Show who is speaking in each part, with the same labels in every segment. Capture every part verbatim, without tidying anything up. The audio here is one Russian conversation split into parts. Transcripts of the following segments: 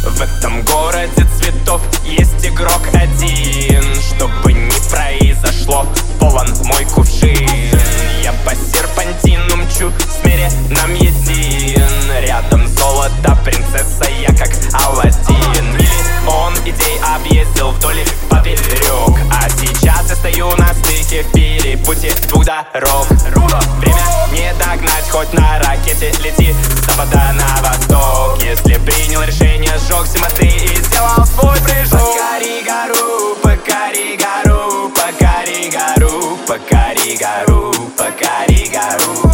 Speaker 1: В этом городе цветов есть игрок один. Чтобы не произошло, полон мой кувшин. Я по серпантину мчу, смиренном един. Рядом золото, принцесса, я как Аладдин. Миллион идей объездил вдоль и поперек, а сейчас я стою на стыке в перепутье двух дорог. Время не догнать, хоть на ракете лети с запада на восток. Если принял решение, сжег все мосты и сделал свой прыжок. Покори гору, покори гору, покори гору, покори гору, покори гору.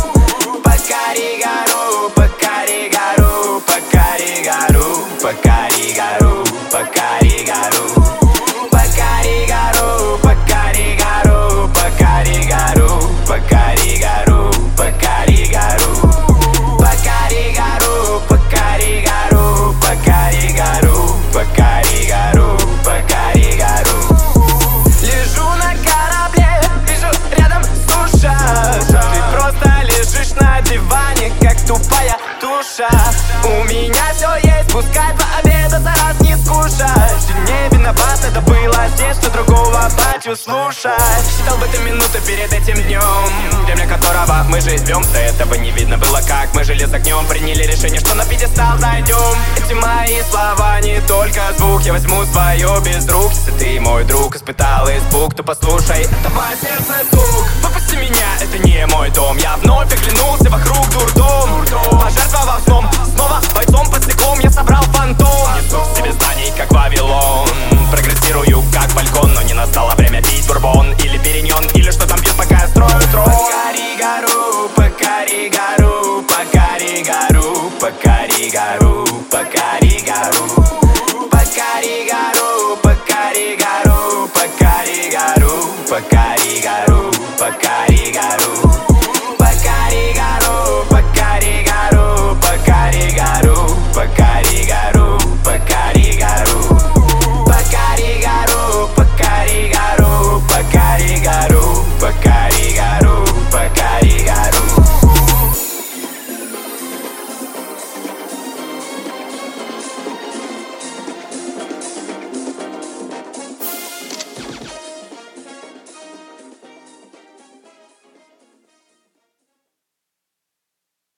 Speaker 1: Покори гору, покори гору, покори гору, покори гору, покори гору. Покори гору, покори гору, покори гору, покори гору, покори гору. Покори гору, покори гору, покори гору, покори гору, покори гору. Лежу на корабле, вижу рядом суша. Ты просто лежишь на диване, как тупая туша. У меня все есть, пускай два обеда за раз не скушать. Не виноват, это было здесь, что другого хочу слушать. Считал бы ты минуты перед этим днем, время которого мы живем. До этого не видно было, как мы жили с огнем. Приняли решение, что на пьедестал зайдем. Эти мои слова не только звук, я возьму свое без рук. Если ты мой друг, испытал испуг, то послушай, это мое сердце стук. Выпусти меня, это не мой дом. Я вновь оглянулся вокруг, дурдом. Пожертвовав сном, снова бойцом под стеклом я собрал фантом. Несу в себе знаний, как Вавилон. Прогрессирую, как фалькон, но не настало время пить бурбон или периньон, или что там пьют, пока я строю трон. Покори гору, покори гору, покори гору, покори гору, покори гору. Покори гору, покори гору, покори гору, покори гору, покори гору.